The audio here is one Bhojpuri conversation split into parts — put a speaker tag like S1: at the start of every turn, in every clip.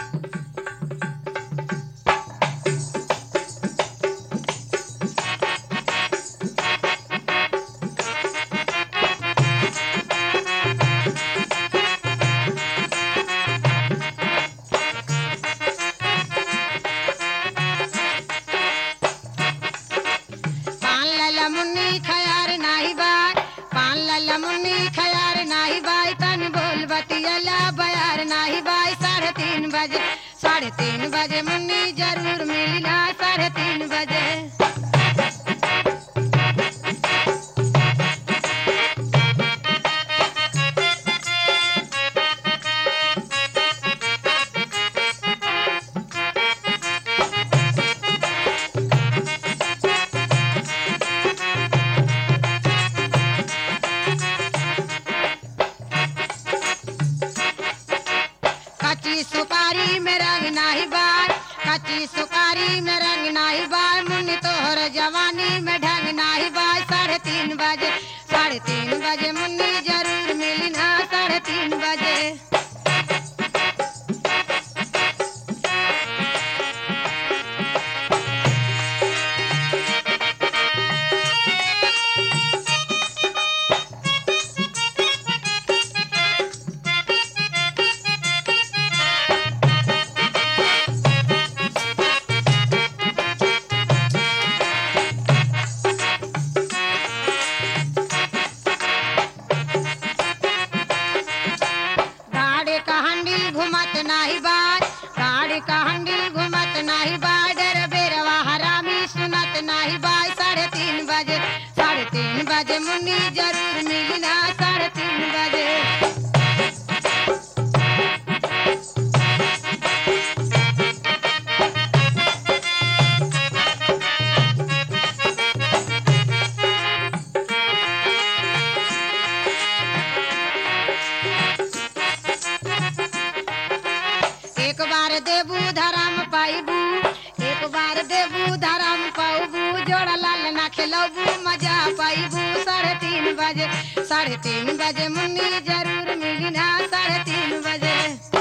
S1: मुन्नी खयार नाही बाय पान लल्ला मुन्नी खयार नाही बाय तन बोल बतियला बयार नाही बाय 3:30 बजे मुन्नी जरूर मिलना 3:30 बजे कच्ची सुपारी में रंग नाही बार कच्ची सुपारी में रंग नाही बार मुन्नी तोहर जवानी में ढंग नाही बार 3:30 बजे मुन्नी जरूर मिलना 3:30 बजे घुमत नाही बार गाड़ी का हंडिल घुमत नहीं बार डर बेरवा हरामी सुनत नहीं बार 3:30 बजे मुन्नी जरूर मिलना 3:30 बजे एक बार देबू धराम पाइबू एक बार देबू धराम पाइबू जोड़ा लाल ना खेलबू मजा पाइबू 3:30 बजे मुन्नी जरूर मिलना 3:30 बजे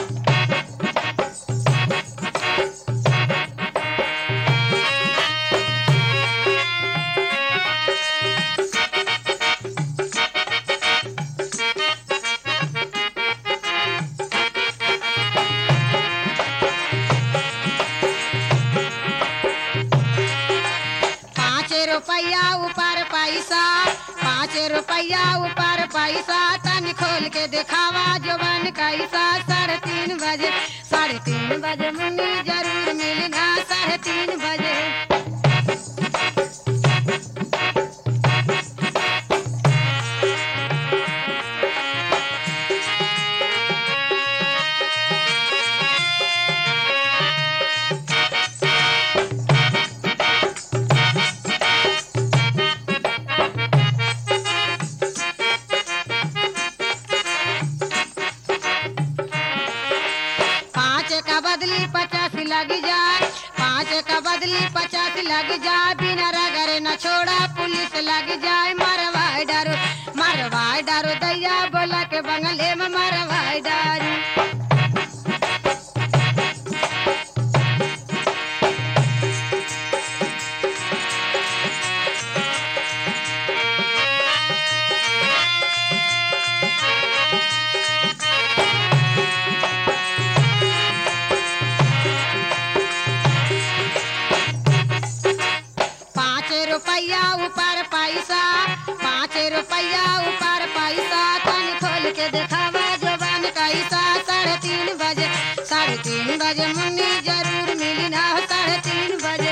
S1: रुपया ऊपर पैसा 5 रुपया ऊपर पैसा तन खोल के दिखावा जुबान कैसा 3:30 बजे मुन्नी जरूर मिलना 3:30 बजे का बदली 50 लग जाए 5 का बदली 50 लग जाए बिना रगड़े न छोड़ा पुलिस लग जाए मरवाए डारो दैया बोला के बंगले में मरवाए डारो रुपया ऊपर पैसा 5 रुपया ऊपर पैसा तन खोल के दिखावा जुबान कैसा 3:30 बजे मुन्नी जरूर मिलना 3:30 बजे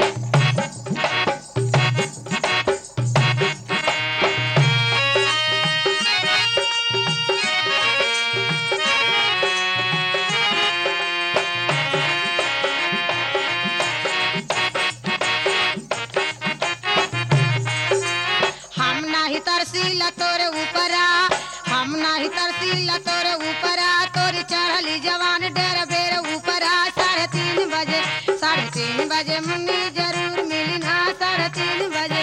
S1: तरसीला तोरे ऊपरा हम नाही तरसीला तोरे ऊपरा तोरी चढ़ली जवान डेर बेर ऊपरा 3:30 बजे मुन्नी जरूर मिलना 3:30 बजे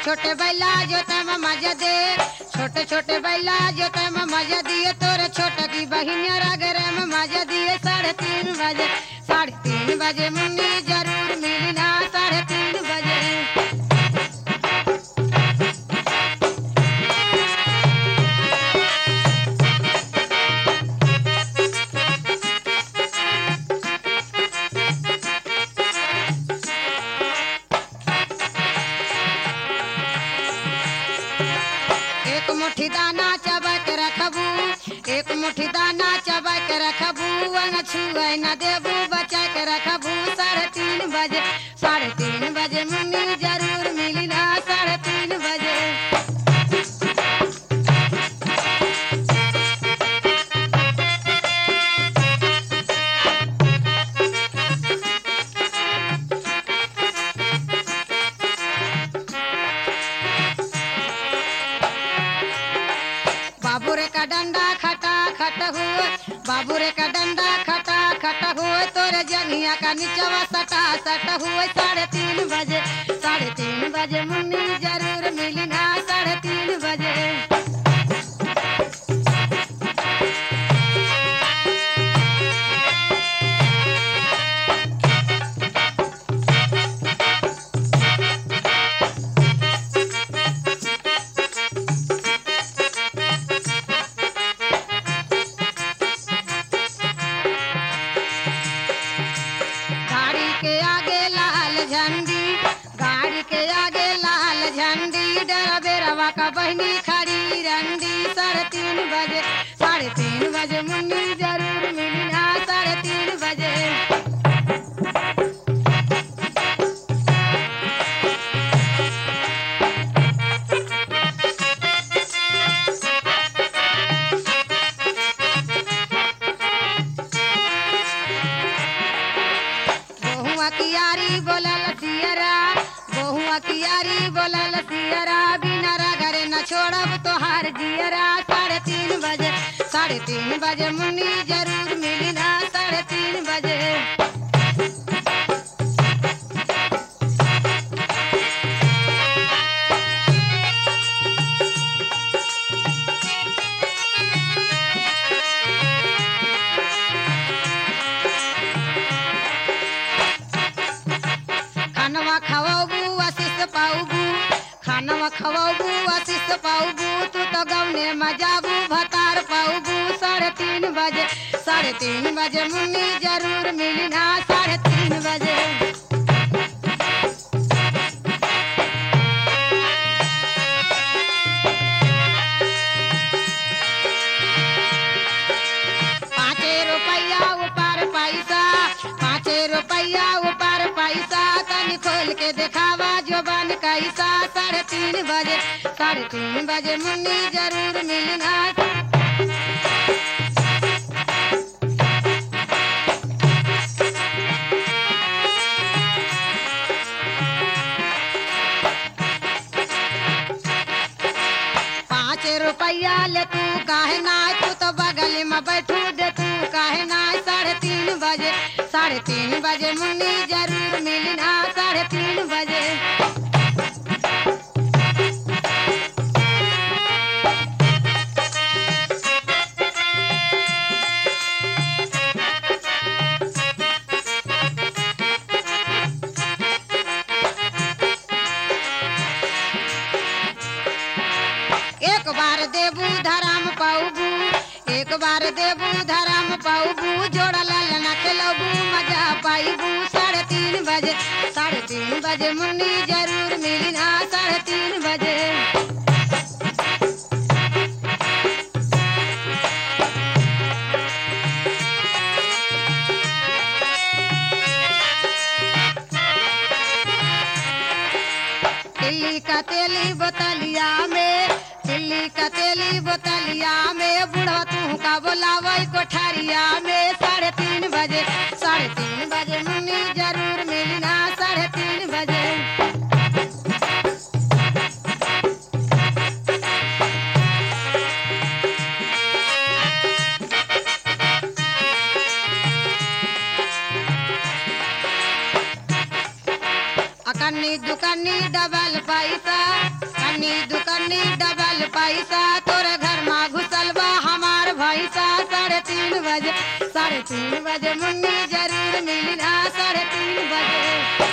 S1: छोटे बैला जोते में मजा दे छोटे छोटे बैला जोते में मजा दिए तोरे छोटा की बहिनिया रगरे में मजा दिए 3:30 बजे मुन्नी जरूर मिलना 3:30 बजे एक मुट्ठी दाना चबा के रखबू एक मुट्ठी दाना चबा के रखबू वंग छुए न देबू बचा के रखबू 3:30 बजे मुन्नी जरूर मिलना 3:30 बजे बाबू रे का डंडा खटा खट हुए बाबू रे का डंडा खटा खट हुए तोरे जंगिया का नीचवा सटा सट हुए 3:30 बजे मुन्नी जरूर मिलना 3:30 बजे गाड़ी के आगे लाल झंडी गाड़ी के आगे लाल झंडी डराबेरवा का बहनी खड़ी रंडी 3:30 बजे मुन्नी जरूर मिलना 3:30 बजे बहुआ कियारी बोलल सियरा बहुआ कियारी बोलल सियरा बिना रगरे न छोड़ब तोहार जियरा 3:30 बजे मुन्नी जरूर मिलना 3:30 बजे खानवा खवाबू आशीष पाऊबू खानवा खवाबू आशीष पाऊबू तू तो गवने मजाबू भतार पाऊबू 3:30 बजे मुन्नी जरूर मिलना 3:30 बजे ₹5 ऊपर पैसा तनी खोल के दिखावा जो बन कैसा 3:30 बजे मुन्नी जरूर मिलना ₹5 ले तू काहे ना तू तो बगल में बैठू दे तू काहे ना 3:30 बजे मुन्नी जरूर मिलना 3:30 बजे एक बार देबू धराम पाऊबू एक बार देबू धराम पाऊबू जोड़ा लालना खेलबू मजा पाईबू 3:30 बजे मुन्नी जरूर मिलना 3:30 बजे दिल्ली का तेली बोतलिया में दिल्ली का तेली बोतलिया में बुढ़ा तू का बोलावे कोठरिया में 3:30 बजे मुन्नी जरूर मिलना 3:30 बजे अकन्नी दुका दुकन्नी डबल पैसा, कन्नी दुकन्नी डबल पैसा, तोरे घर में घुसल बा हमार भैसा। 3:30 बजे मुन्नी जरूर मिलना, 3:30 बजे।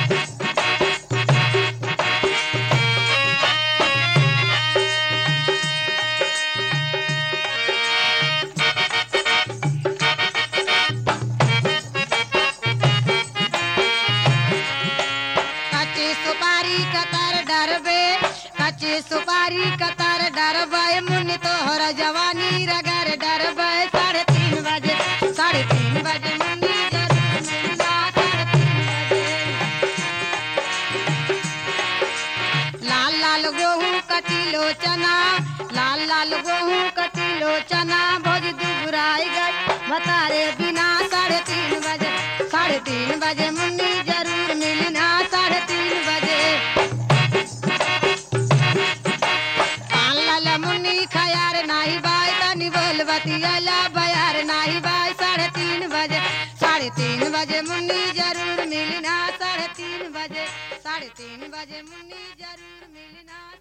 S1: कच्ची सुपारी कतर डरबे, मुन्नी तोहर जवानी रगर डरबे। 3:30 बजे, 3:30 बजे मुन्नी जरूर मिलना, 3:30 बजे। लाल लाल गेहूं कटिलो चना, लाल लाल गेहूं कटिलो चना, भोज दुबराई गई बतारे बिना। 3:30 बजे, 3:30 बजे मुन्नी जरूर मिलना, 3:30 बजे। मुन्नी खयार नाही बाय, तनी बोल बतियाला बयार नाही बाय। 3:30 बजे, 3:30 बजे मुन्नी जरूर मिलना, 3:30 बजे, 3:30 बजे मुन्नी जरूर मिलना।